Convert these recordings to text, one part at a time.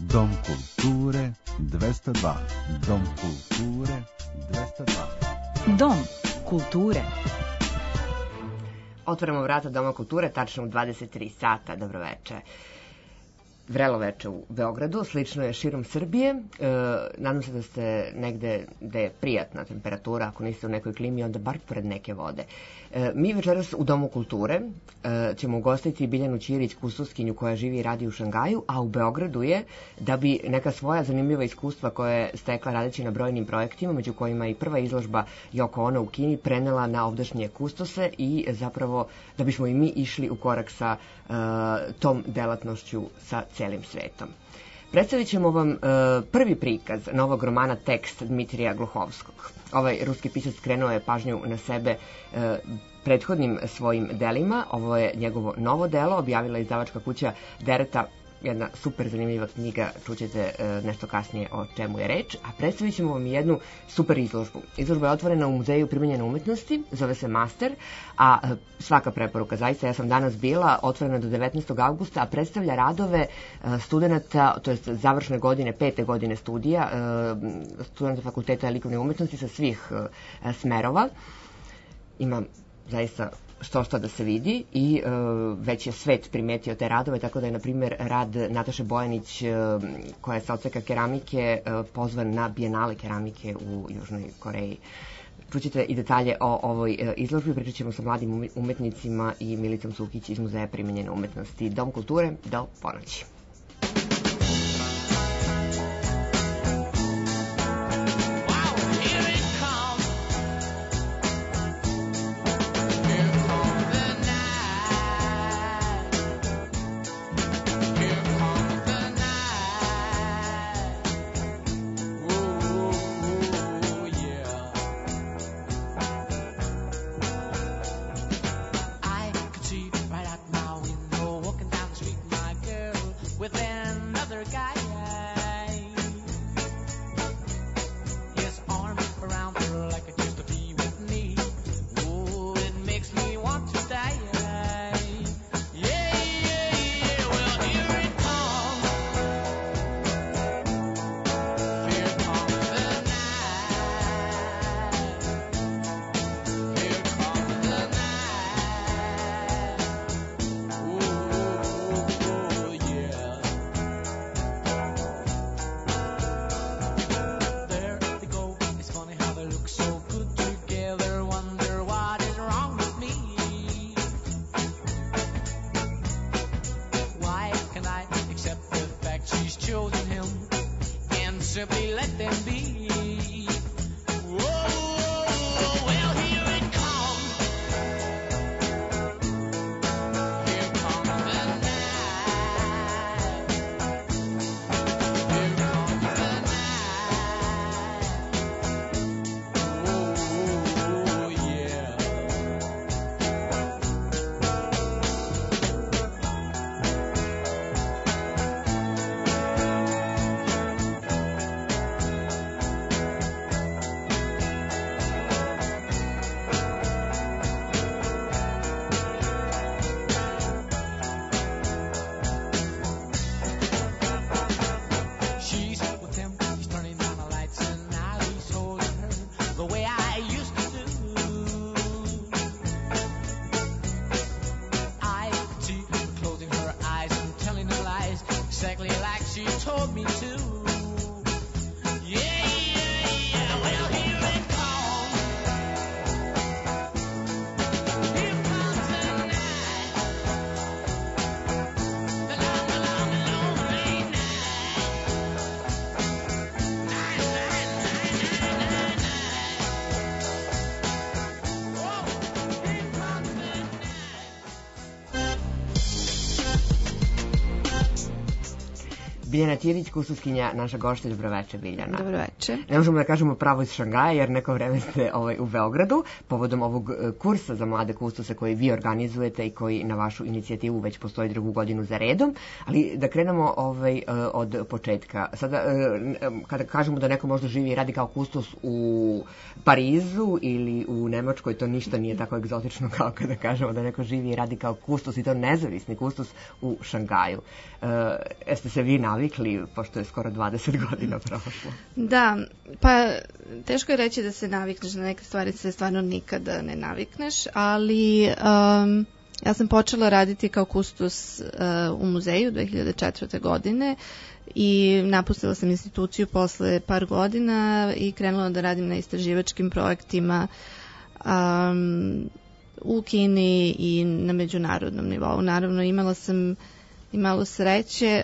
Dom kulture 202. Dom kulture 202. Dom kulture. Otvaramo vrata Doma kulture, tačno u 23 sata. Dobroveče. Vrelo veče u Beogradu, slično je širom Srbije. Nadam se da ste negde gde je prijatna temperatura, ako niste u nekoj klimi, onda bar pored neke vode. Mi večeras u Domu kulture ćemo ugostiti Biljanu Ćirić, kustoskinju koja živi i radi u Šangaju, a u Beogradu je da bi neka svoja zanimljiva iskustva koje je stekla radeći na brojnim projektima, među kojima i prva izložba Yoko Ono u Kini, prenela na ovdašnje kustose i zapravo da bismo i mi išli u korak sa tom delatnošću sa celim svetom. Predstavit ćemo vam prvi prikaz novog romana Tekst Dmitrija Gluhovskog. Ovaj ruski pisac skrenuo je pažnju na sebe prethodnim svojim delima. Ovo je njegovo novo delo, objavila je izdavačka kuća Dereta, jedna super zanimljiva knjiga, čućete nešto kasnije o čemu je reč, a predstavit ćemo vam jednu super izložbu. Izložba je otvorena u Muzeju primenjene umetnosti, zove se Master, a svaka preporuka, zaista, ja sam danas bila, otvorena do 19. augusta, a predstavlja radove studenta, to je završne godine, 5. godine studija, studenta Fakulteta likovne umetnosti sa svih smerova. Ima zaista što da se vidi i već je svet primetio te radove, tako da je, na primjer, rad Nataše Bojanić, koja je sa odseka keramike, pozvan na Bijenale keramike u Južnoj Koreji. Čućete i detalje o ovoj izložbi, pričat ćemo sa mladim umetnicima i Milicom Sukić iz Muzeja primenjene umetnosti. Dom kulture do ponoći. Simply let them be. Biljana Ćirić, kustoskinja, naša gošća. Dobroveče, Biljana. Dobroveče. Ne možemo da kažemo pravo iz Šangaja, jer neko vreme ste u Beogradu, povodom ovog kursa za mlade kustose koji vi organizujete i koji na vašu inicijativu već postoji 2. godinu za redom, ali da krenemo od početka. Sada, kada kažemo da neko možda živi i radi kao kustos u Parizu ili u Nemačkoj, to ništa nije tako egzotično kao kada kažemo da neko živi i radi kao kustos, i to nezavisni kustos u Šangaju. Jeste se vi navikli navikli, pošto je skoro 20 godina prošlo? Da, pa teško je reći da se navikneš na neke stvari, se stvarno nikada ne navikneš, ali ja sam počela raditi kao kustos u muzeju 2004. godine i napustila sam instituciju posle par godina i krenula da radim na istraživačkim projektima u Kini i na međunarodnom nivou. Naravno, imala sam i malo sreće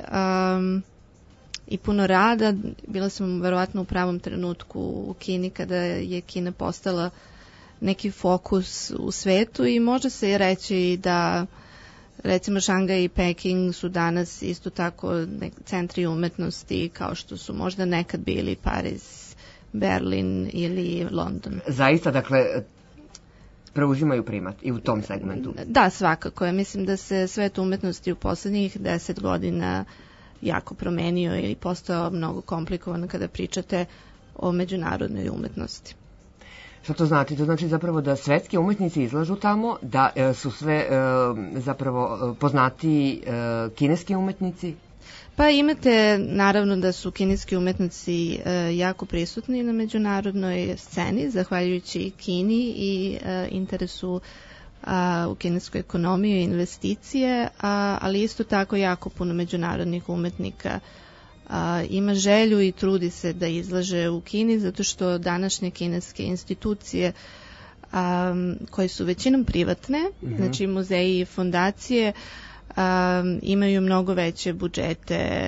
i puno rada. Bila sam verovatno u pravom trenutku u Kini kada je Kina postala neki fokus u svetu i može se i reći da recimo Šangaj i Peking su danas isto tako centri umetnosti kao što su možda nekad bili Pariz, Berlin ili London. Zaista, dakle, preuzimaju primat i u tom segmentu. Da, svakako. Ja mislim da se svet umetnosti u poslednjih 10 godina jako promenio i postao mnogo komplikovan kada pričate o međunarodnoj umetnosti. Šta to znači? To znači zapravo da svetski umetnici izlažu tamo, da su sve zapravo poznatiji kineski umetnici? Pa imate, naravno da su kineski umetnici jako prisutni na međunarodnoj sceni, zahvaljujući Kini i interesu u kineskoj ekonomiji i investicije, ali isto tako jako puno međunarodnih umetnika ima želju i trudi se da izlaže u Kini, zato što današnje kineske institucije koje su većinom privatne, znači muzeji i fondacije, imaju mnogo veće budžete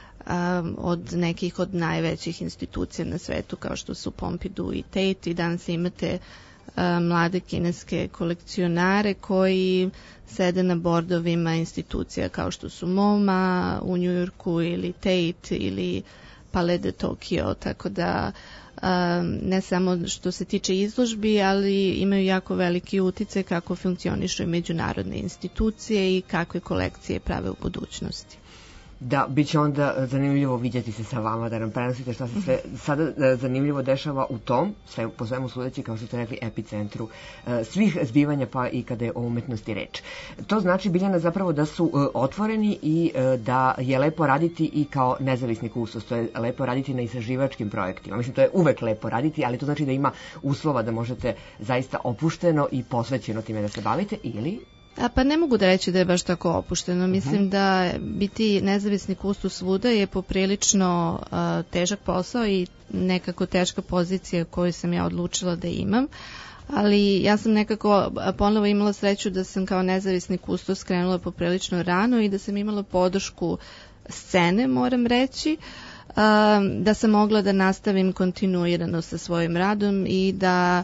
od nekih od najvećih institucija na svetu kao što su Pompidou i Tate i danas imate mlade kineske kolekcionare koji sede na bordovima institucija kao što su MoMA u Njujorku ili Tate ili Palais de Tokyo, tako da ne samo što se tiče izložbi, ali imaju jako veliki uticaj kako funkcionišu i međunarodne institucije i kakve kolekcije prave u budućnosti. Da, bit će onda zanimljivo vidjeti se sa vama, da nam prenosite šta se sve sada zanimljivo dešava u tom, sve, po svemu sudeći, kao što ste rekli, epicentru svih zbivanja, pa i kada je o umetnosti reč. To znači, Biljana, zapravo da su otvoreni i da je lepo raditi i kao nezavisni kustos, to je lepo raditi na istraživačkim projektima. Mislim, to je uvek lepo raditi, ali to znači da ima uslova da možete zaista opušteno i posvećeno time da se bavite, ili... Pa ne mogu da reći da je baš tako opušteno. Mislim da biti nezavisni kustos svuda je poprilično težak posao i nekako teška pozicija koju sam ja odlučila da imam. Ali ja sam nekako ponovo imala sreću da sam kao nezavisni kustos krenula poprilično rano i da sam imala podršku scene, moram reći, da sam mogla da nastavim kontinuirano sa svojim radom i da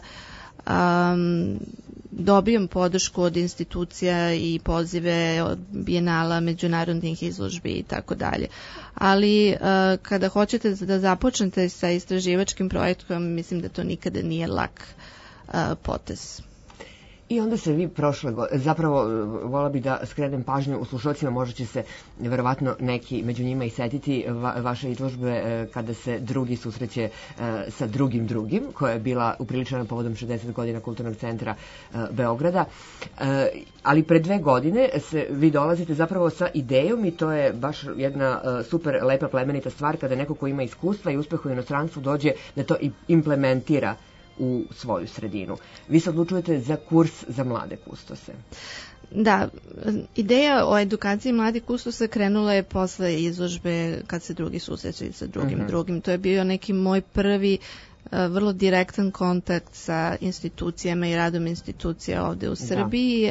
dobijam podršku od institucija i pozive od bijenala, međunarodnih izložbi i tako dalje. Ali kada hoćete da započnete sa istraživačkim projektom, mislim da to nikada nije lak potez. I onda se vi zapravo vola bi da skrenem pažnju u slušalcima, možda će se verovatno neki među njima i setiti vaše izložbe kada se drugi susreće sa drugim, koja je bila upriličena povodom 60 godina Kulturnog centra Beograda. Ali pre 2 godine vi dolazite zapravo sa idejom i to je baš jedna super lepa plemenita stvar kada neko ko ima iskustva i uspeh u inostranstvu dođe da to implementira u svoju sredinu. Vi se odlučujete za kurs za mlade kustose. Da, ideja o edukaciji mladih kustosa krenula je posle izložbe kad se drugi susrećaju sa drugim. To je bio neki moj prvi vrlo direktan kontakt sa institucijama i radom institucija ovde u Srbiji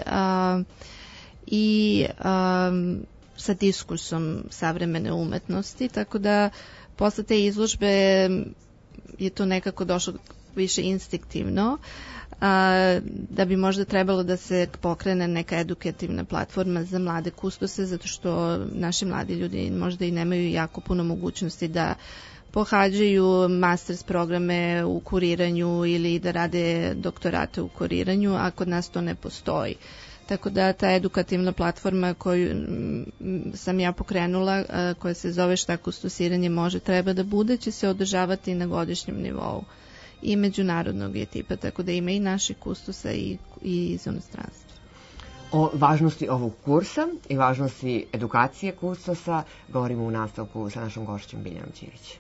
i sa diskursom savremene umetnosti, tako da posle te izložbe je to nekako došlo više instinktivno, da bi možda trebalo da se pokrene neka edukativna platforma za mlade kustose, zato što naši mladi ljudi možda i nemaju jako puno mogućnosti da pohađaju masters programe u kuriranju ili da rade doktorate u kuriranju, a kod nas to ne postoji. Tako da ta edukativna platforma koju sam ja pokrenula, koja se zove Šta kustosiranje može, treba da bude, će se održavati na godišnjem nivou i međunarodnog je tipa, tako da ima i naših kustosa i iz inostranstva. O važnosti ovog kursa i važnosti edukacije kustosa govorimo u nastavku sa našom gošćom Biljanom Ćirić.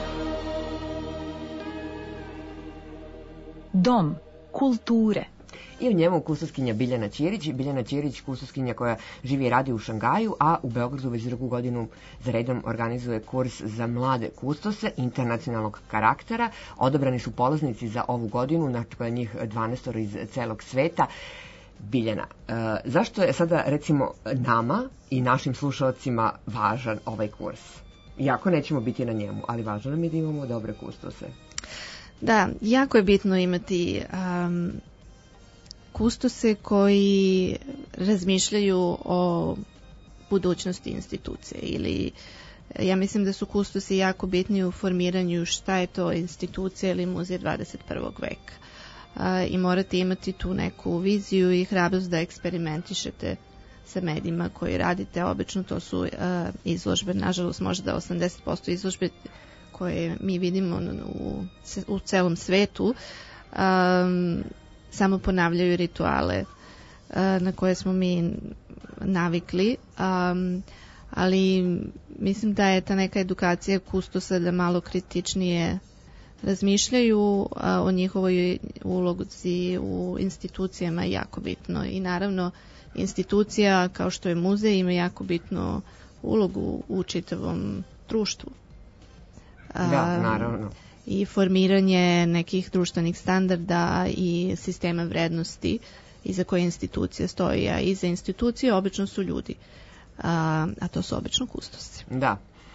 Dom kulture. i u njemu kustoskinja Biljana Ćirić. Biljana Ćirić, kustoskinja koja živi i radi u Šangaju, a u Beogradu već drugu godinu za redom organizuje kurs za mlade kustose internacionalnog karaktera. Odabrani su polaznici za ovu godinu, znači njih 12 iz celog sveta. Biljana, zašto je sada recimo nama i našim slušalcima važan ovaj kurs? Iako nećemo biti na njemu, ali važno nam je da imamo dobre kustose. Da, jako je bitno imati kustose koji razmišljaju o budućnosti institucije ili ja mislim da su kustosi jako bitni u formiranju šta je to institucija ili muzej 21. veka. I morate imati tu neku viziju i hrabrost da eksperimentišete sa medijima koji radite. Obično to su izložbe, nažalost možda 80% izložbe koje mi vidimo u celom svetu samo ponavljaju rituale na koje smo mi navikli, ali mislim da je ta neka edukacija kustosa da malo kritičnije razmišljaju o njihovoj ulozi u institucijama jako bitno. I naravno institucija kao što je muzej ima jako bitnu ulogu u čitavom društvu. Da, naravno. I formiranje nekih društvenih standarda i sistema vrednosti iza koje institucija stoji, a iza institucije obično su ljudi, a to su obično kustosi. Da.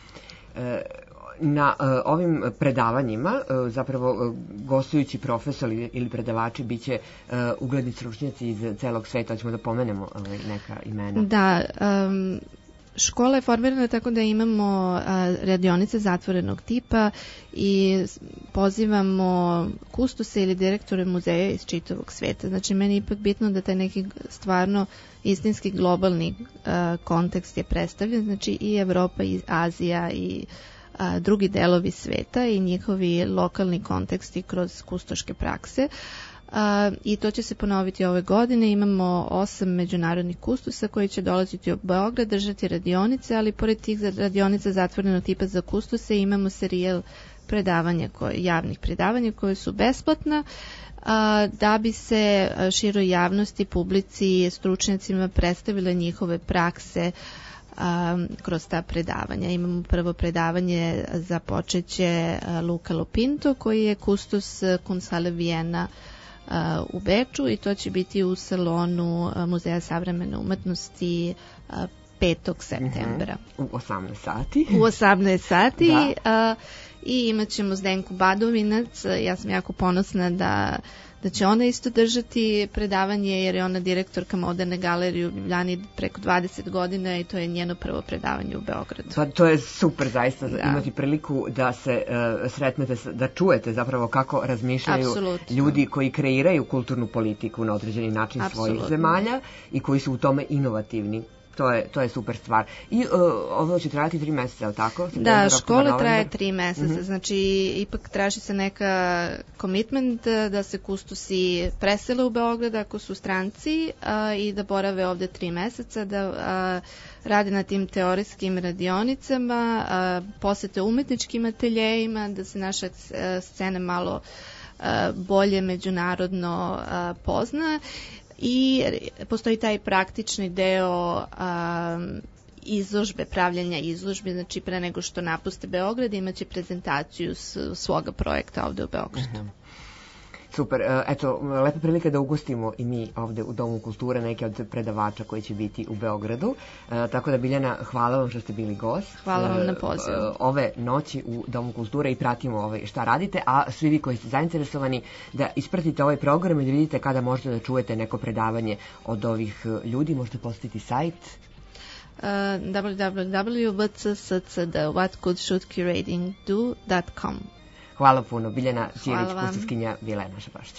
Na ovim predavanjima zapravo gostujući profesori ili predavači biće ugledni stručnjaci iz celog sveta, ćemo da pomenemo neka imena. Da, škola je formirana tako da imamo radionice zatvorenog tipa i pozivamo kustose ili direktore muzeja iz čitavog sveta. Znači, meni je ipak bitno da taj neki stvarno istinski globalni kontekst je predstavljen. Znači, i Evropa, i Azija, i drugi delovi sveta i njihovi lokalni konteksti kroz kustoške prakse. I to će se ponoviti ove godine. Imamo 8 međunarodnih kustosa koji će dolaziti u Beograd, držati radionice, ali pored tih radionica zatvorenog tipa za kustose imamo serijal predavanja, javnih predavanja koje su besplatna, da bi se široj javnosti, publici, stručnjacima predstavile njihove prakse kroz ta predavanja. Imamo prvo predavanje, započeće Luca Lopinto koji je kustos Kunsale Vijena u Beču i to će biti u salonu Muzeja savremene umetnosti 5. septembra. U 18 sati. U 18 sati. I imat ćemo Zdenku Badovinac. Ja sam jako ponosna da će ona isto držati predavanje jer je ona direktorka moderne galerije u Ljubljani preko 20 godina i to je njeno prvo predavanje u Beogradu. Pa to je super zaista imati priliku da se sretnete, da čujete zapravo kako razmišljaju ljudi koji kreiraju kulturnu politiku na određeni način svojih zemalja i koji su u tome inovativni. To je super stvar. I ovo će trajati 3 meseca, je li tako? Da, škola traje 3 meseca, znači ipak traži se neka commitment da se kustosi presele u Beograd ako su stranci i da borave ovde 3 meseca, da rade na tim teorijskim radionicama, posete umetničkim ateljejima, da se naša scena malo bolje međunarodno pozna. I postoji taj praktični deo izložbe, pravljanja izložbe, znači pre nego što napuste Beograd imaće prezentaciju svoga projekta ovde u Beogradu. Super, eto, lepa prilika da ugostimo i mi ovde u Domu kulture neke od predavača koji će biti u Beogradu. Tako da, Biljana, hvala vam što ste bili gost. Hvala vam na pozivu. Ove noći u Domu kulture i pratimo šta radite, a svi vi koji ste zainteresovani da ispratite ovaj program i da vidite kada možete da čujete neko predavanje od ovih ljudi, možete posetiti sajt www.whatcouldshouldcuratingdo.com. Hvala puno. Biljana Ćirić, kustoskinja, bila je naša gošća.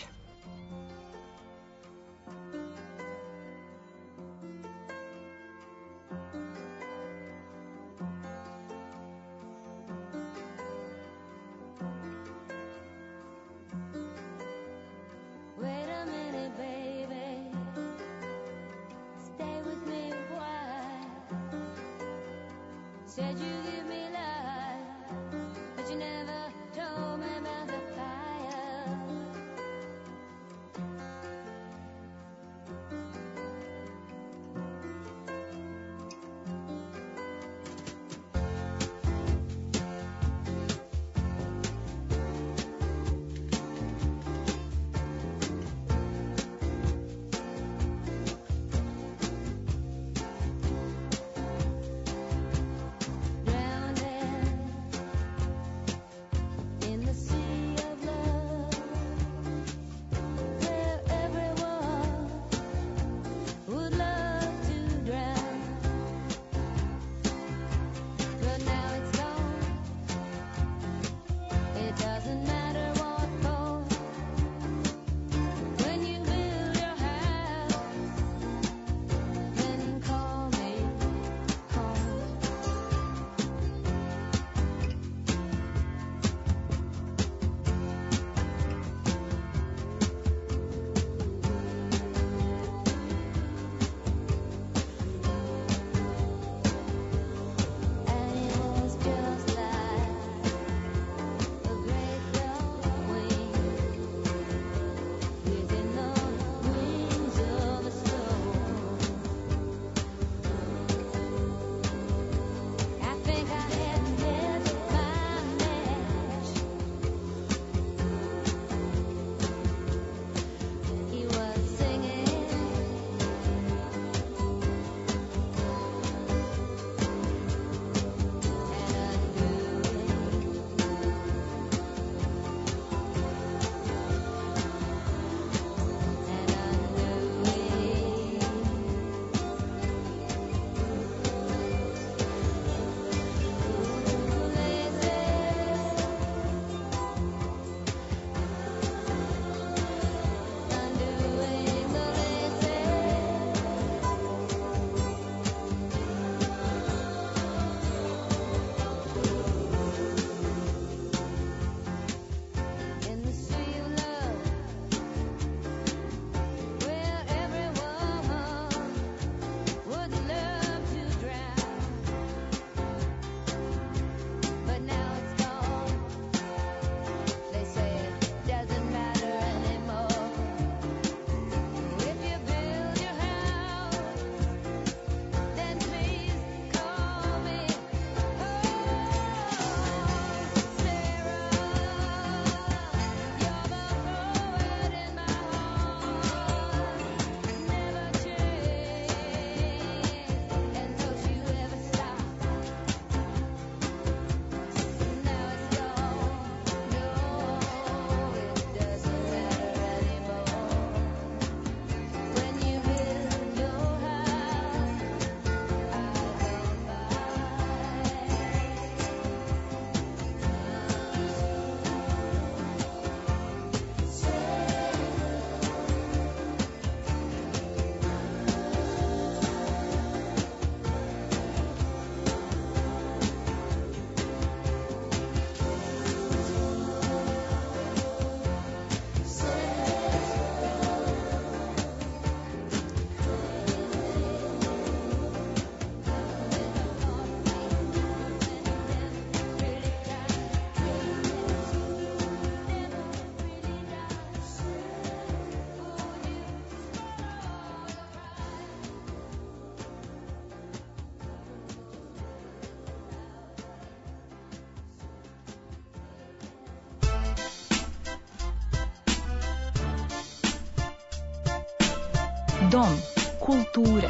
Dom kulture.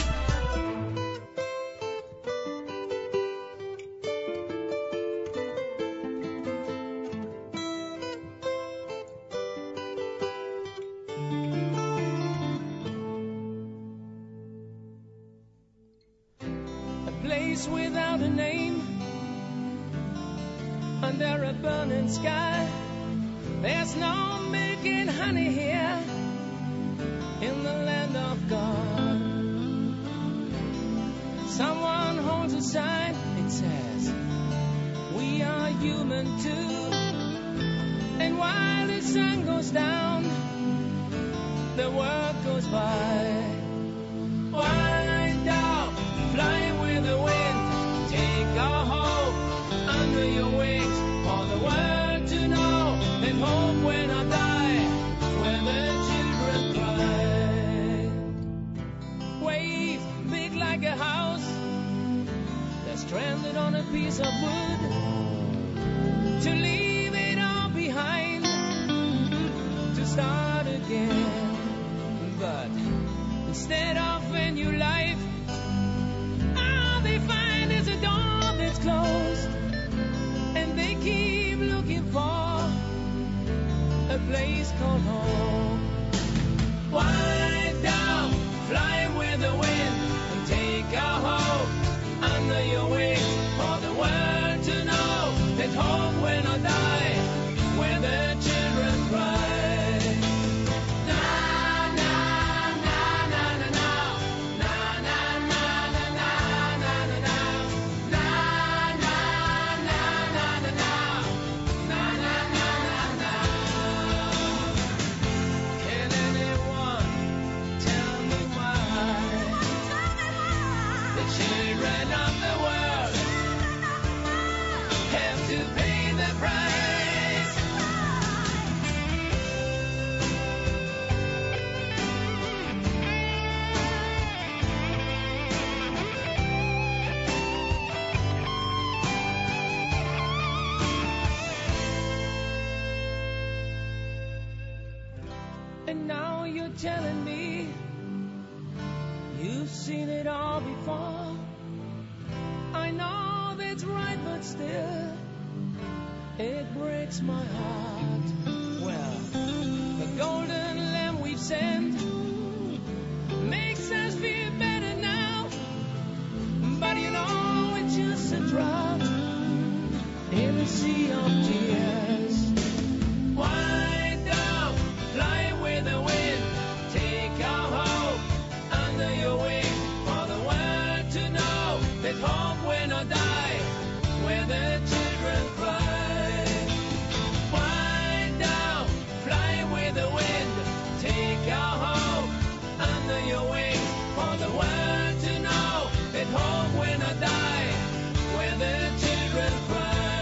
Without a name, under a burning sky, there's no milk and honey here in the land of God. Someone holds a sign, it says, we are human too. And while the sun goes down, the world goes by. Wind up, fly with the wind. Take our hope under your wings for the world to know and hope when I die where the children cry. Wave big like a house that's stranded on a piece of wood to leave it all behind to start again. But instead of a new life, all they find is a door that's closed, and they keep looking for a place called home. Wind down, fly with the wind, and take our hope under your wings for the world to know that home when I die, where the children cry. And now you're telling me you've seen it all before. I know that's right, but still it breaks my heart. Well, the golden lamb we've sent makes us feel better now, but you know it's just a drop in a sea of tears. Wind up, fly with the wind, take our hope under your wing for the world to know that hope when I die, where the children cry. Wind down, fly with the wind, take our hope under your wing for the world to know that hope when I die, where the children cry.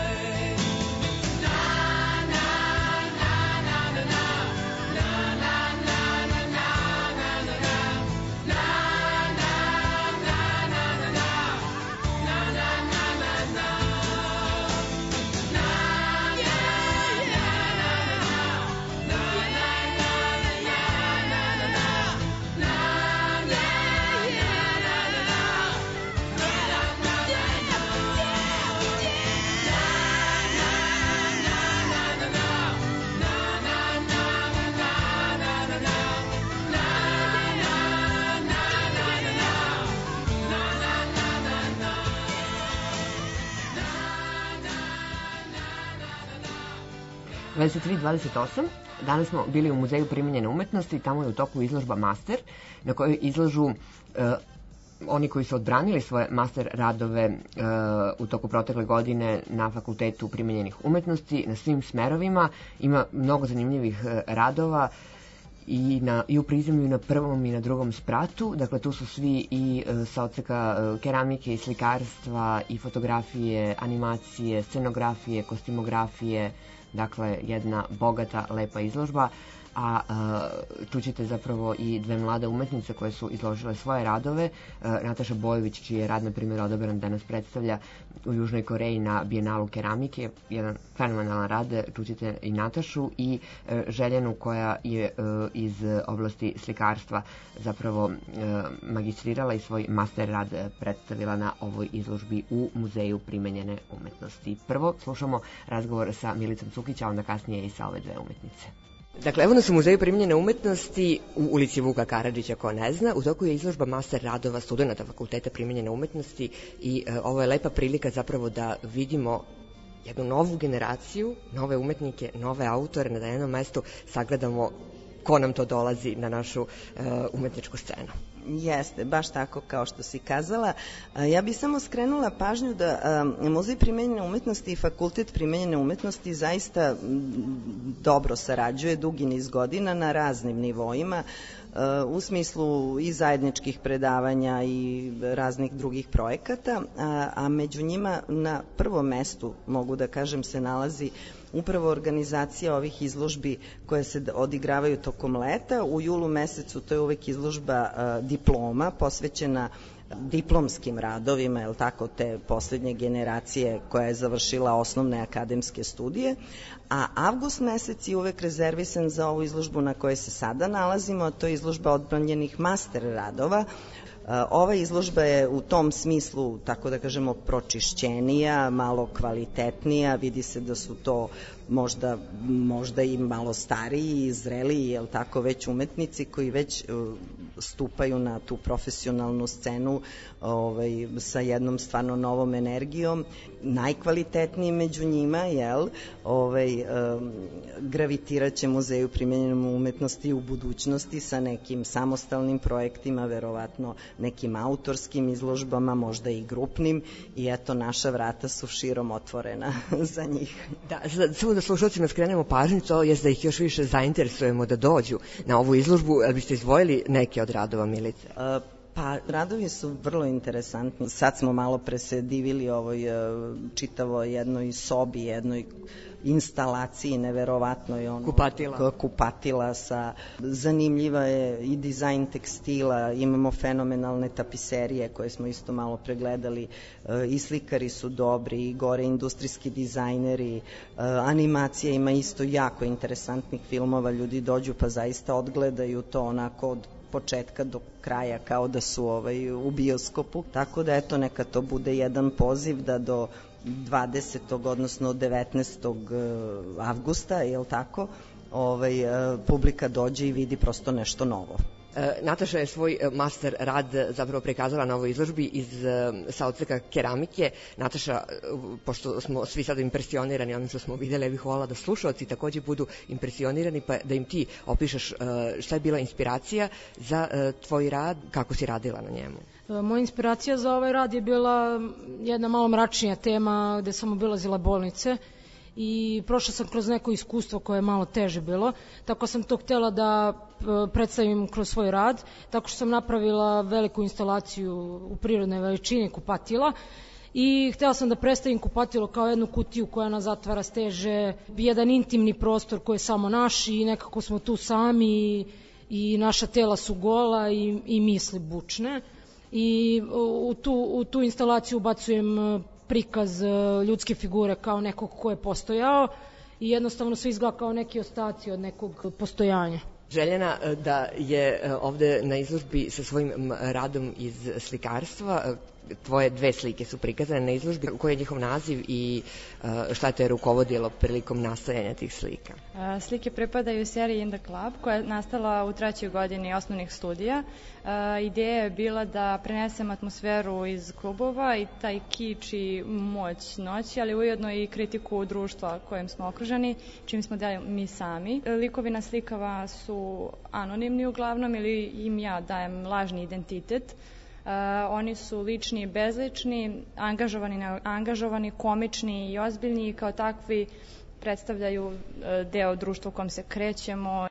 Danas smo bili u Muzeju primenjene umetnosti i tamo je u toku izložba Master, na kojoj izlažu oni koji su odbranili svoje master radove u toku protekle godine na Fakultetu primenjenih umetnosti, na svim smerovima. Ima mnogo zanimljivih radova i u prizemlju i na prvom i na drugom spratu. Dakle, tu su svi i sa odseka keramike i slikarstva i fotografije, animacije, scenografije, kostimografije. Dakle, jedna bogata, lepa izložba. a čućete zapravo i dve mlade umetnice koje su izložile svoje radove. Nataša Bojović, čiji je rad, na primjer, odabran danas predstavlja u Južnoj Koreji na Bijenalu keramike, jedan fenomenalan rad, čućete i Natašu, i Željanu koja je iz oblasti slikarstva zapravo magistrirala i svoj master rad predstavila na ovoj izložbi u Muzeju primenjene umetnosti. Prvo slušamo razgovor sa Milicom Cukić, a onda kasnije i sa ove dve umetnice. Dakle, evo nas u Muzeju primenjene umetnosti u ulici Vuka Karadžića, ko ne zna. U toku je izložba master radova studenta Fakulteta primenjene umetnosti i ovo je lepa prilika zapravo da vidimo jednu novu generaciju, nove umetnike, nove autore, na jednom mestu sagledamo ko nam to dolazi na našu umetničku scenu. Jeste, baš tako kao što si kazala. Ja bih samo skrenula pažnju da Muzej primenjene umetnosti i Fakultet primenjene umetnosti zaista dobro sarađuje dugi niz godina na raznim nivoima, u smislu i zajedničkih predavanja i raznih drugih projekata, a među njima na prvom mestu, mogu da kažem, se nalazi upravo organizacija ovih izložbi koje se odigravaju tokom leta. U julu mesecu to je uvek izložba diploma posvećena diplomskim radovima, je li tako, te poslednje generacije koja je završila osnovne akademske studije, a avgust mesec je uvek rezervisan za ovu izložbu na kojoj se sada nalazimo, to je izložba odbranjenih master radova. Ova izložba je u tom smislu, tako da kažemo, pročišćenija, malo kvalitetnija, vidi se da su to možda i malo stariji i zreliji, jel tako, već umetnici koji već stupaju na tu profesionalnu scenu sa jednom stvarno novom energijom. Najkvalitetniji među njima, gravitirat će Muzeju primenjene umetnosti u budućnosti sa nekim samostalnim projektima, verovatno nekim autorskim izložbama, možda i grupnim, i eto, naša vrata su širom otvorena za njih. Da, samo da slušalcima skrenemo pažnju, to je da ih još više zainteresujemo da dođu na ovu izložbu. Ali biste izdvojili neke od radova, Milice? Pa, radovi su vrlo interesantni. Sad smo malo pre se divili ovoj čitavoj jednoj sobi, jednoj instalaciji neverovatnoj, kupatila sa, zanimljiva je i dizajn tekstila, imamo fenomenalne tapiserije koje smo isto malo pregledali, i slikari su dobri, i gore industrijski dizajneri, animacija, ima isto jako interesantnih filmova, ljudi dođu pa zaista odgledaju to onako od početka do kraja kao da su u bioskopu, tako da eto, neka to bude jedan poziv da do 20. odnosno 19. avgusta, je li tako, publika dođe i vidi prosto nešto novo. Nataša je svoj master rad zapravo prikazala na ovoj izložbi sa odseka keramike. Nataša, pošto smo svi sada impresionirani onim što smo videli, ja bih volala da slušalci takođe budu impresionirani, pa da im ti opišeš šta je bila inspiracija za tvoj rad, kako si radila na njemu. Moja inspiracija za ovaj rad je bila jedna malo mračnija tema gde sam obilazila bolnice i prošla sam kroz neko iskustvo koje je malo teže bilo, tako sam to htjela da predstavim kroz svoj rad, tako što sam napravila veliku instalaciju u prirodnoj veličini kupatila i htjela sam da predstavim kupatilo kao jednu kutiju koja nas zatvara, steže, jedan intimni prostor koji je samo naš i nekako smo tu sami i naša tela su gola i misli bučne. I u tu instalaciju ubacujem prikaz ljudske figure kao nekog ko je postojao i jednostavno sve izgleda kao neki ostaci od nekog postojanja. Željena da je ovde na izložbi sa svojim radom iz slikarstva. Tvoje dve slike su prikazane na izložbi. Koji je njihov naziv i šta te je rukovodilo prilikom nastajanja tih slika? Slike pripadaju seriji In the Club, koja je nastala u 3. godini osnovnih studija. Ideja je bila da prenesem atmosferu iz klubova i taj kič i moć noći, ali ujedno i kritiku društva kojem smo okruženi, čim smo deli mi sami. Likovi na slikava su anonimni uglavnom ili im ja dajem lažni identitet. Oni su lični i bezlični, angažovani, komični i ozbiljni i kao takvi predstavljaju deo društva u kom se krećemo.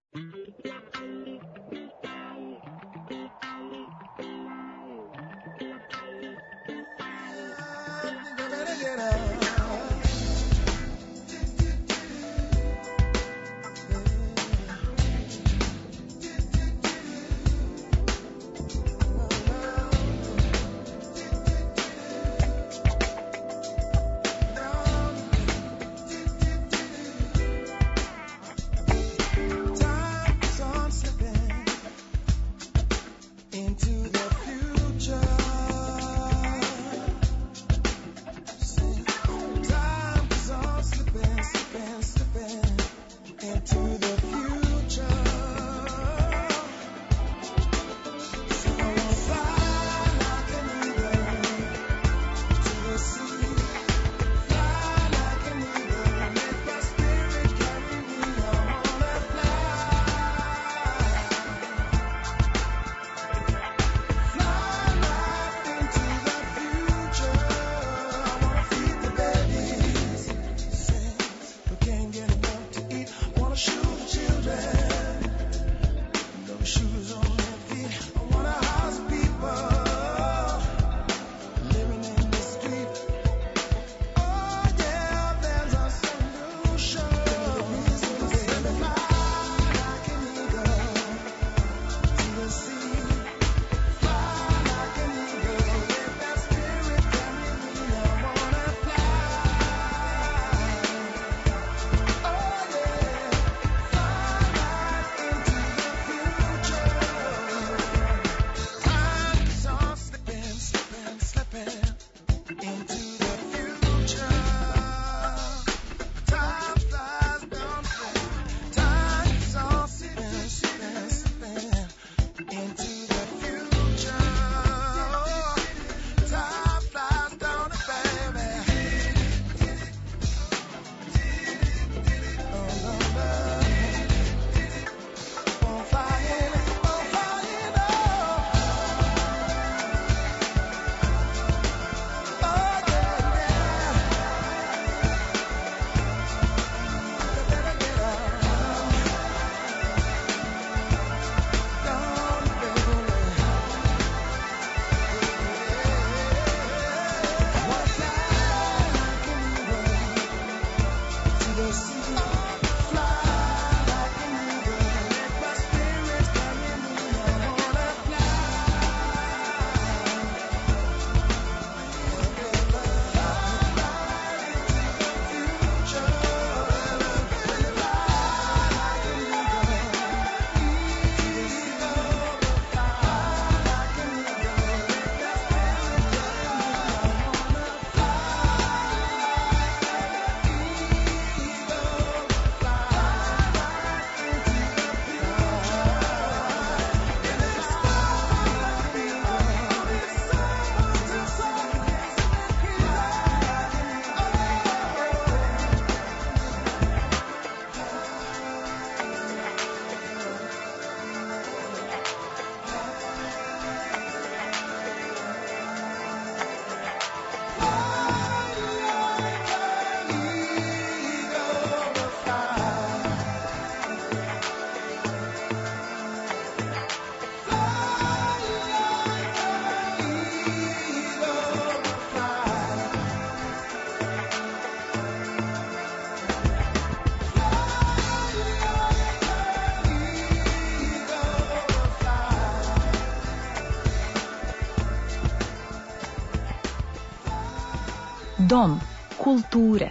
Dom kulture.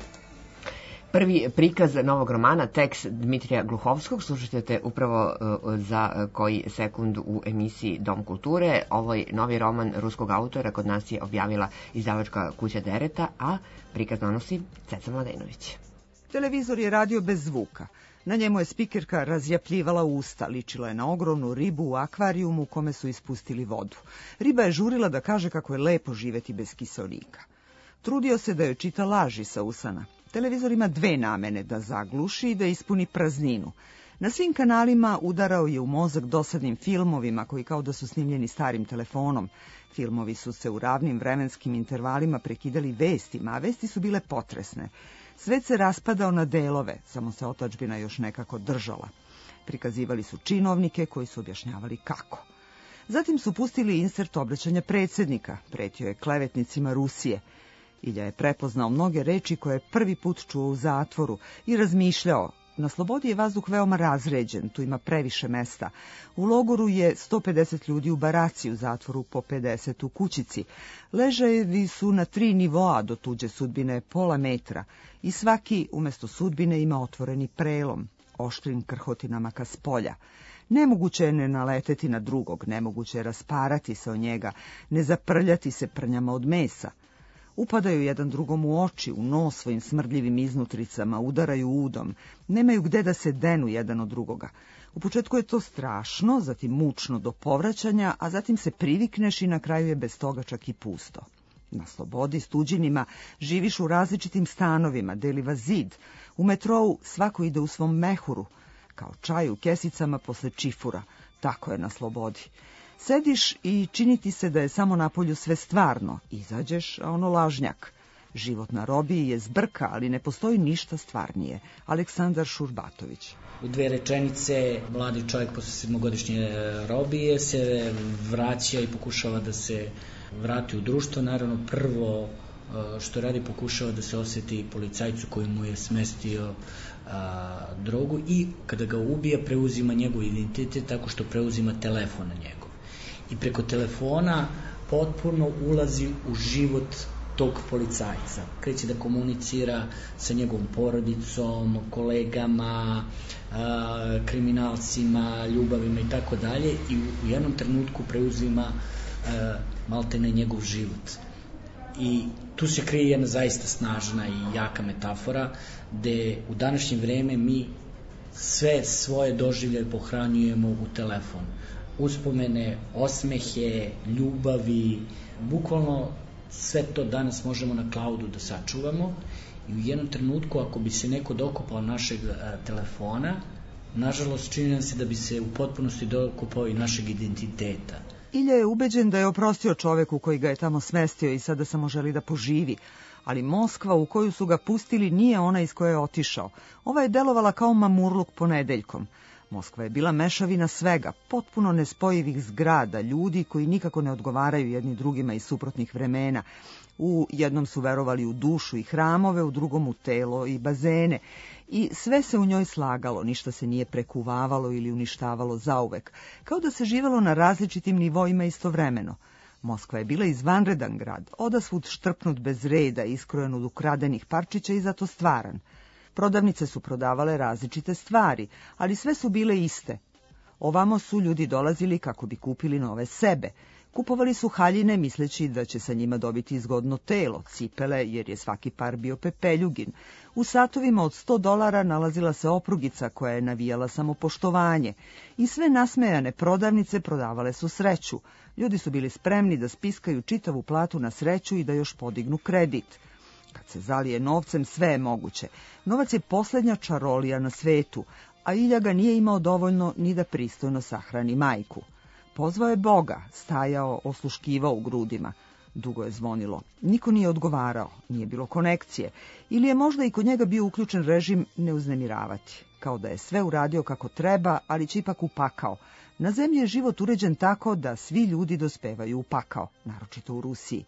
Prvi prikaz novog romana, tekst Dmitrija Gluhovskog, slušate upravo za koji sekund u emisiji Dom kulture. Ovaj novi roman ruskog autora kod nas je objavila izdavačka kuća Dereta, a prikaz donosi Ceca Mladenović. Televizor je radio bez zvuka. Na njemu je spikerka razjapljivala usta, ličila je na ogromnu ribu u akvarijumu u kome su ispustili vodu. Riba je žurila da kaže kako je lepo živeti bez kiseonika. Trudio se da joj čita laži sa usana. Televizor ima dve namene, da zagluši i da ispuni prazninu. Na svim kanalima udarao je u mozak dosadnim filmovima koji kao da su snimljeni starim telefonom. Filmovi su se u ravnim vremenskim intervalima prekidali vestima, a vesti su bile potresne. Svet se raspadao na delove, samo se otadžbina još nekako držala. Prikazivali su činovnike koji su objašnjavali kako. Zatim su pustili insert obraćanja predsjednika, pretio je klevetnicima Rusije. Ilja je prepoznao mnoge reči koje je prvi put čuo u zatvoru i razmišljao. Na slobodi je vazduh veoma razređen, tu ima previše mesta. U logoru je 150 ljudi u baraci, u zatvoru po 50 u kućici. Ležajevi su na 3 nivoa, do tuđe sudbine pola metra i svaki umjesto sudbine ima otvoreni prelom, oštrim krhotinama ka spolja. Nemoguće je ne naleteti na drugog, nemoguće je rasparati se o njega, ne zaprljati se prnjama od mesa. Upadaju jedan drugom u oči, u nos svojim smrdljivim iznutricama, udaraju udom, nemaju gde da se denu jedan od drugoga. U početku je to strašno, zatim mučno do povraćanja, a zatim se privikneš i na kraju je bez toga čak i pusto. Na slobodi s tuđinima živiš u različitim stanovima, deli vas zid. U metrou svako ide u svom mehuru, kao čaj u kesicama posle čifura. Tako je na slobodi. Sediš i čini ti se da je samo napolju sve stvarno. Izađeš, a ono lažnjak. Život na robiji je zbrka, ali ne postoji ništa stvarnije. Aleksandar Šurbatović. U 2 rečenice, mladi čovjek posle 7-godišnje robije se vraća i pokušava da se vrati u društvo. Naravno, prvo što radi, pokušava da se osjeti policajcu koji mu je smestio drogu i kada ga ubija, preuzima njegov identitet tako što preuzima telefon na njegov. I preko telefona potpuno ulazi u život tog policajca. Kreće da komunicira sa njegovom porodicom, kolegama, kriminalcima, ljubavima i tako dalje i u jednom trenutku preuzima maltene njegov život. I tu se krije jedna zaista snažna i jaka metafora gde u današnje vreme mi sve svoje doživljaje pohranjujemo u telefon. Uspomene, osmehe, ljubavi, bukvalno sve to danas možemo na cloudu da sačuvamo i u jednom trenutku ako bi se neko dokopao našeg telefona, nažalost čini nam se da bi se u potpunosti dokopao i našeg identiteta. Ilja je ubeđen da je oprostio čoveku koji ga je tamo smestio i sada samo želi da poživi, ali Moskva u koju su ga pustili nije ona iz koje je otišao. Ova je delovala kao mamurluk ponedeljkom. Moskva je bila mešavina svega, potpuno nespojivih zgrada, ljudi koji nikako ne odgovaraju jedni drugima iz suprotnih vremena. U jednom su verovali u dušu i hramove, u drugom u telo i bazene. I sve se u njoj slagalo, ništa se nije prekuvavalo ili uništavalo zauvek, kao da se živelo na različitim nivoima istovremeno. Moskva je bila izvanredan grad, odasvud štrpnut bez reda, iskrojen od ukradenih parčića i zato stvaran. Prodavnice su prodavale različite stvari, ali sve su bile iste. Ovamo su ljudi dolazili kako bi kupili nove sebe. Kupovali su haljine misleći da će sa njima dobiti izgodno telo, cipele jer je svaki par bio pepeljugin. U satovima od $100 nalazila se oprugica koja je navijala samopoštovanje i sve nasmejane prodavnice prodavale su sreću. Ljudi su bili spremni da spiskaju čitavu platu na sreću i da još podignu kredit. Kad se zalije novcem, sve je moguće. Novac je posljednja čarolija na svetu, a Ilja ga nije imao dovoljno ni da pristojno sahrani majku. Pozvao je Boga, stajao, osluškivao u grudima. Dugo je zvonilo. Niko nije odgovarao, nije bilo konekcije. Ili je možda i kod njega bio uključen režim ne uznemiravati. Kao da je sve uradio kako treba, ali će ipak u pakao. Na zemlji je život uređen tako da svi ljudi dospevaju u pakao, naročito u Rusiji.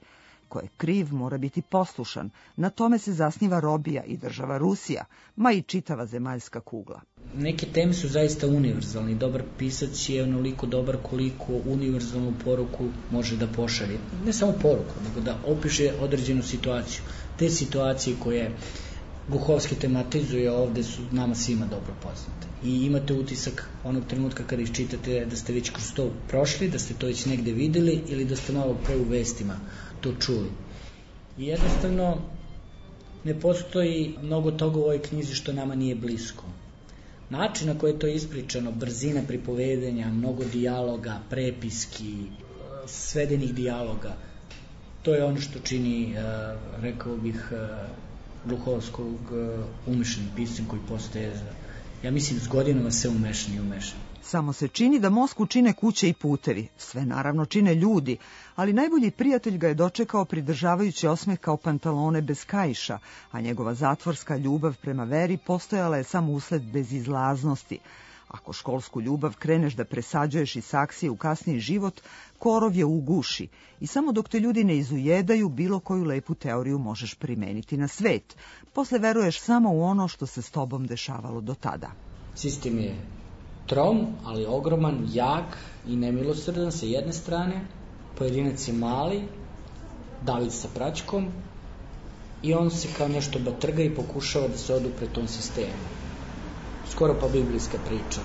ko je kriv mora biti poslušan. Na tome se zasniva robija i država Rusija, ma i čitava zemaljska kugla. Neke teme su zaista univerzalne. Dobar pisac je onoliko dobar koliko univerzalnu poruku može da pošalje. Ne samo poruku, nego da opiše određenu situaciju. Te situacije koje Gluhovski tematizuje ovde su nama svima dobro poznate. I imate utisak onog trenutka kada ih čitate da ste već kroz to prošli, da ste to već negde videli ili da ste malo pre u vestima to čuli. I jednostavno ne postoji mnogo toga u ovoj knjizi što nama nije blisko. Način na koji je to ispričano, brzina pripovedanja, mnogo dijaloga, prepiski, svedenih dijaloga, to je ono što čini, rekao bih, Gluhovskog umešanim piscem koji postaje, ja mislim, s godinama se umešan i umešan. Samo se čini da Moskvu čine kuće i putevi. Sve naravno čine ljudi, ali najbolji prijatelj ga je dočekao pridržavajući osmeh kao pantalone bez kaiša, a njegova zatvorska ljubav prema veri postojala je samo usled bezizlaznosti. Ako školsku ljubav kreneš da presađuješ iz saksije u kasniji život, korov je uguši i samo dok te ljudi ne izujedaju, bilo koju lepu teoriju možeš primeniti na svet. Posle veruješ samo u ono što se s tobom dešavalo do tada. Sistem je trom, ali ogroman, jak i nemilosrdan sa jedne strane, pojedinac je mali, David sa praćkom, i on se kao nešto batrga i pokušava da se odupre tom sistemu. Skoro pa biblijska priča.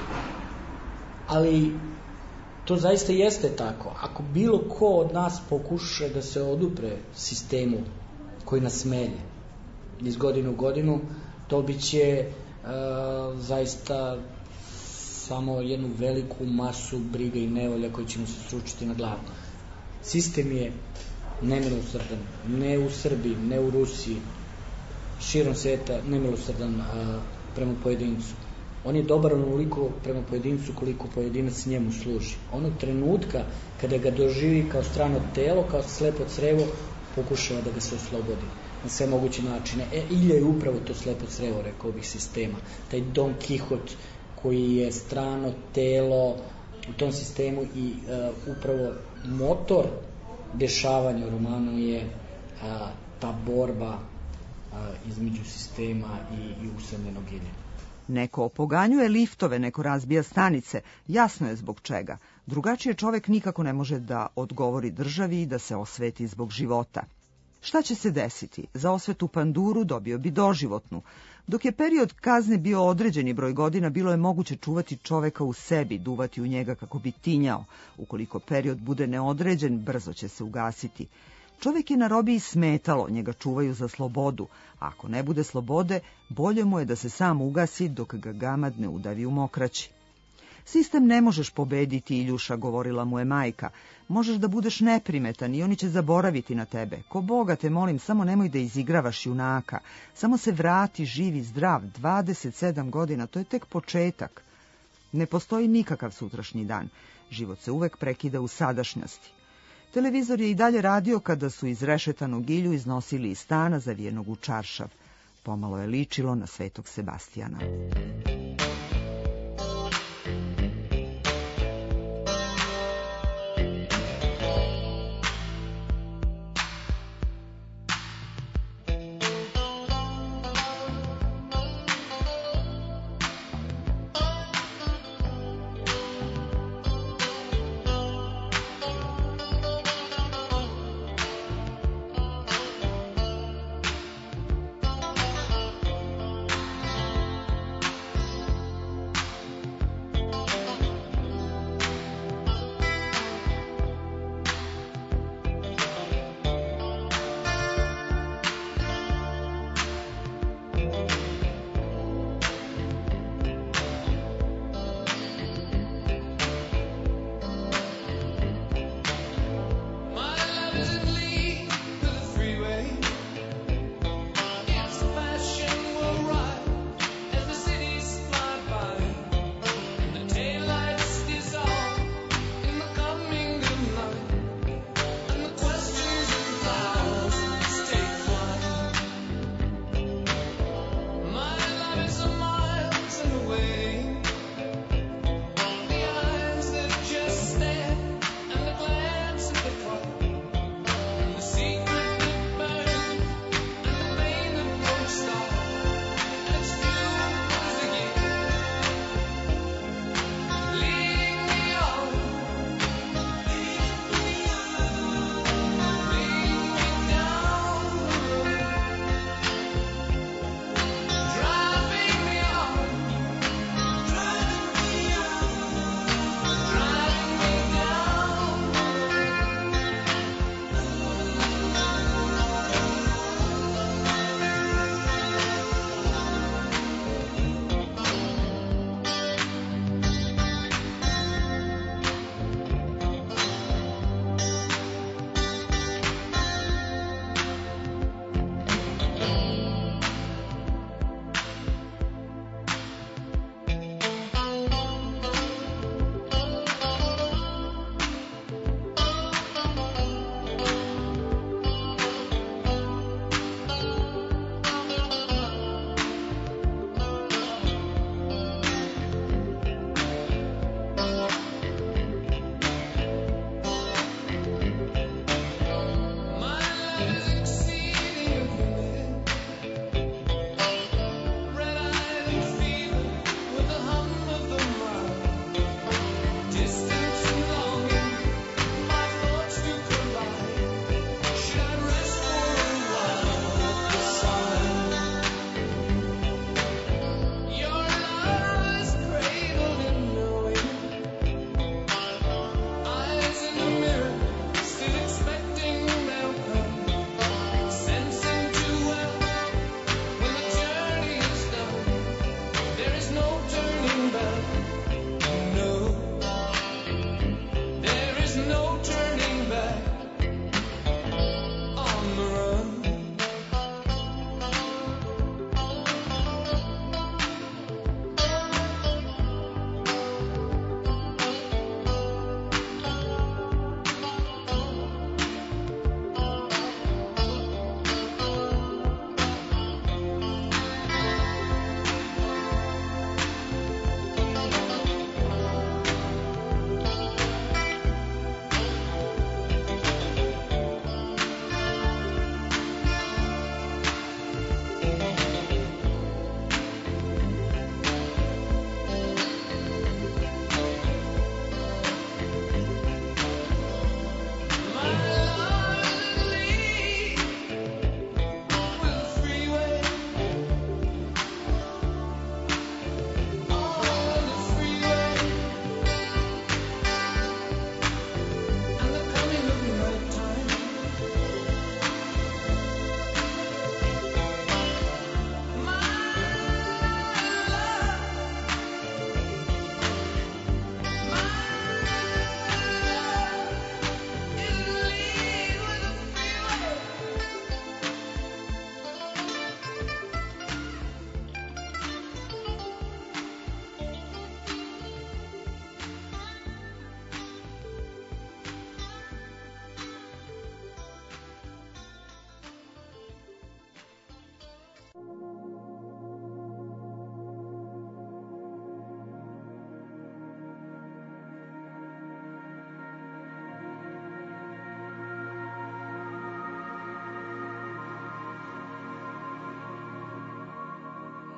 Ali to zaista jeste tako. Ako bilo ko od nas pokuša da se odupre sistemu koji nas melje iz godine u godinu, to biće zaista samo jednu veliku masu briga i nevolja koji ćemo se sručiti na glavu. Sistem je nemilosrdan, ne u Srbiji, ne u Rusiji, širom sveta nemilosrdan prema pojedincu. On je dobar onoliko prema pojedincu koliko pojedinac njemu služi. Onog trenutka kada ga doživi kao strano telo, kao slepo crevo, pokušava da ga se oslobodi na sve moguće načine. Ilja je upravo to slepo crevo, rekao bih, sistema. Taj Don Kihot koji je strano telo u tom sistemu i upravo motor dešavanja u romanu je ta borba između sistema i usamljenog Ilje. Neko opoganjuje liftove, neko razbija stanice. Jasno je zbog čega. Drugačije čovek nikako ne može da odgovori državi i da se osveti zbog života. Šta će se desiti? Za osvetu panduru dobio bi doživotnu. Dok je period kazne bio određeni broj godina, bilo je moguće čuvati čoveka u sebi, duvati u njega kako bi tinjao. Ukoliko period bude neodređen, brzo će se ugasiti. Čovek je na robiji smetalo, njega čuvaju za slobodu, a ako ne bude slobode, bolje mu je da se sam ugasi dok ga gamad ne udavi u mokraći. Sistem ne možeš pobediti, Iljuša, govorila mu je majka. Možeš da budeš neprimetan i oni će zaboraviti na tebe. Ko Boga te molim, samo nemoj da izigravaš junaka. Samo se vrati, živi, zdrav. 27 godina, to je tek početak. Ne postoji nikakav sutrašnji dan. Život se uvek prekida u sadašnjosti. Televizor je i dalje radio kada su iz rešetanog Ilju iznosili iz stana zavijenog u čaršav. Pomalo je ličilo na Svetog Sebastijana.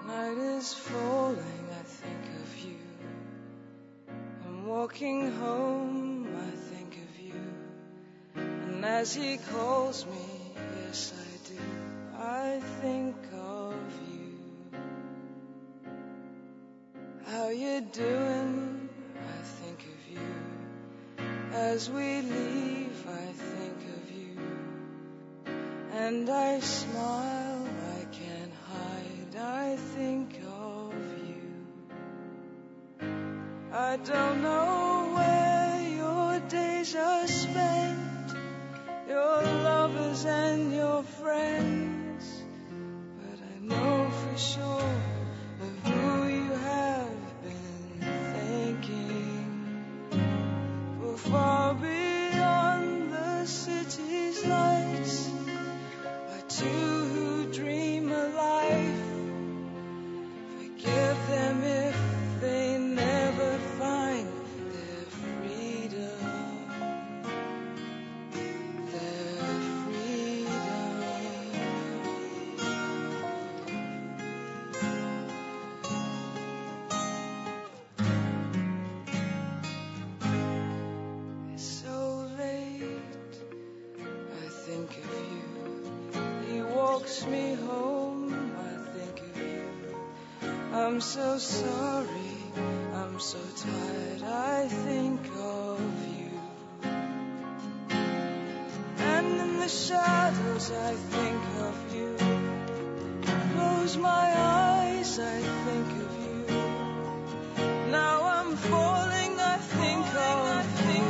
Night is falling, I think of you. I'm walking home, I think of you. And as he calls me, yes I do, I think of you. How you doing? I think of you. As we leave, I think of you. And I smile, I can't hide, I think of you. I don't know where your days are spent, your lovers and your friends, but I know for sure of who you have been thinking. For far beyond the city's lights are two who dream a life. Forgive them if they never find their freedom. Their freedom. It's so late, I think of you. He walks me home, I think of you. I'm so sorry, I'm so tired, I think of you. And in the shadows I think of you. Close my eyes, I think of you. Now I'm falling, I think of you.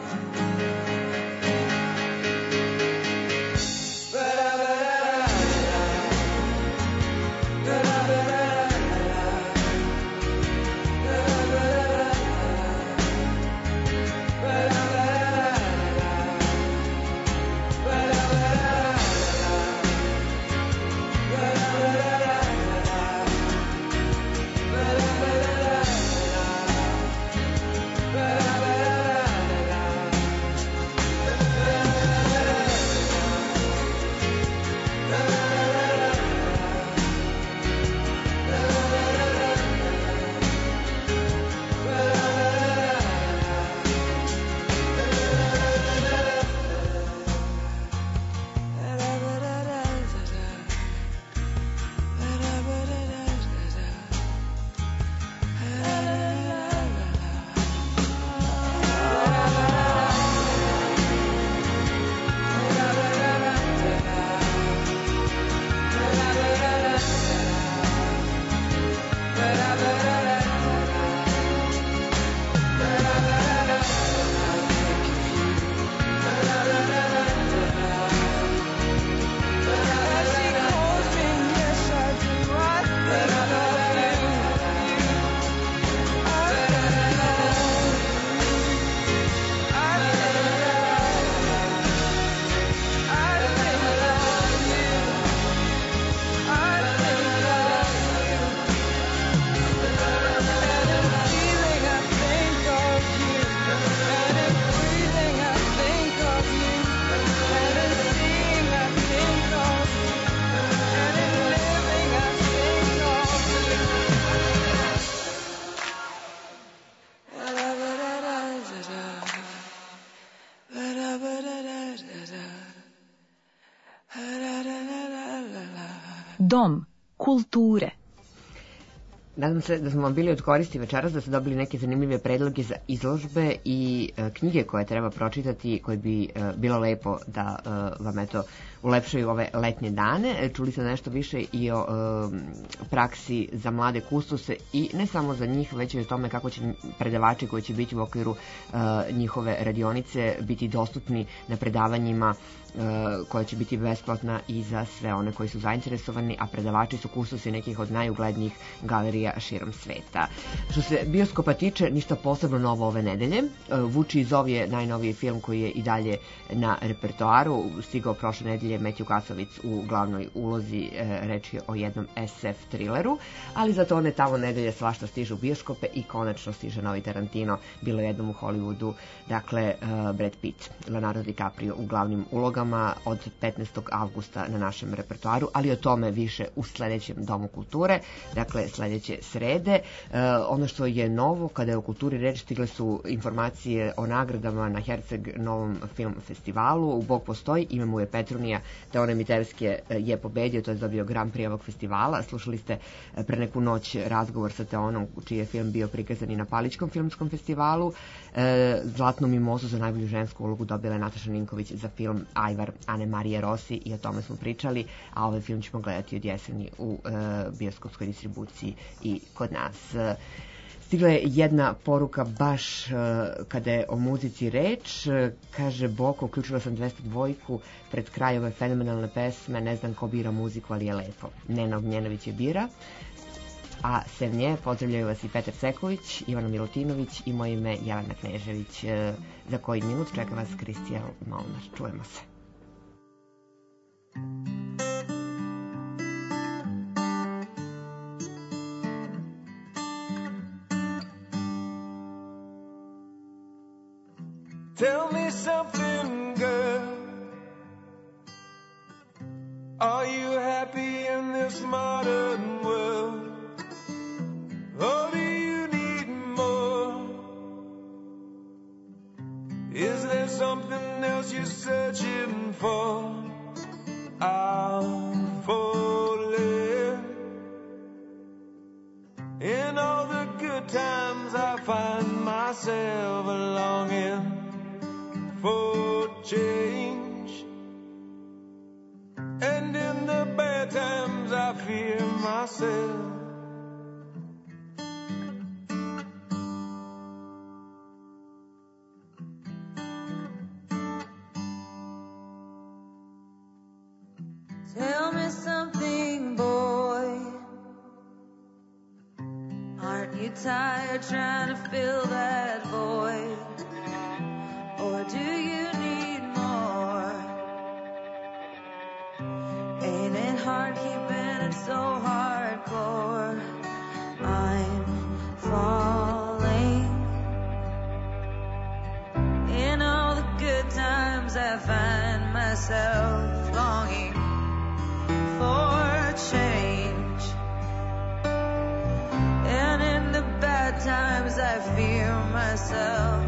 Dom kulture. Nadam se da smo vam bili od koristi večeras, da ste dobili neke zanimljive predloge za izložbe i knjige koje treba pročitati, koje bi bilo lepo da vam eto ulepšaju ove letnje dane. Čuli ste nešto više i o praksi za mlade kustose i ne samo za njih, već i o tome kako će predavači koji će biti u okviru njihove radionice biti dostupni na predavanjima koja će biti besplatna i za sve one koji su zainteresovani, a predavači su kustosi nekih od najuglednijih galerija širom sveta. Što se bioskopa tiče, ništa posebno novo ove nedelje. Vuči i zov je najnoviji film koji je i dalje na repertoaru, stigao prošle nedelje je Matthew Kasovic u glavnoj ulozi, reč je o jednom SF thrilleru, ali zato one tamo nedelje svašta stiže u bioskope i konačno stiže novi Tarantino, bilo jednom u Hollywoodu, dakle Brad Pitt, Leonardo DiCaprio u glavnim ulogama od 15. avgusta na našem repertoaru, ali o tome više u sledećem Domu kulture, dakle sledeće srede. Ono što je novo, kada je o kulturi reč, stigle su informacije o nagradama na Herceg Novom film festivalu. U Bog postoji, ime mu je Petrunija, Teone Miterske je pobedio, to je dobio Grand Prix ovog festivala. Slušali ste pre neku noć razgovor sa Teonom, čiji je film bio prikazan i na Paličkom filmskom festivalu. Zlatnu mimozu za najbolju žensku ulogu dobila je Nataša Ninković za film Ajvar Ane Marije Rossi i o tome smo pričali, a ovaj film ćemo gledati od jeseni u bioskopskoj distribuciji i kod nas. Stigla je jedna poruka baš kada je o muzici reč. Kaže Boko, uključila sam 202 pred kraj ove fenomenalne pesme, ne znam ko bira muziku, ali je lepo. Nena Ognjenović je bira. A sem nje pozdravljaju vas i Petar Seković, Ivana Milutinović i moje ime Jelena Knežević. Za koji minut čeka vas Kristijal Molnar. Čujemo se. Tell me something, girl. Are you happy in this modern world? Or do you need more? Is there something else you're searching for? I'm falling. In all the good times I find myself longing for change, and in the bad times I fear myself. Tell me something, boy. Aren't you tired trying to fill that void? Or do you need more? Ain't it hard keeping it so hardcore? I'm falling. In all the good times I find myself longing for change, and in the bad times I fear myself.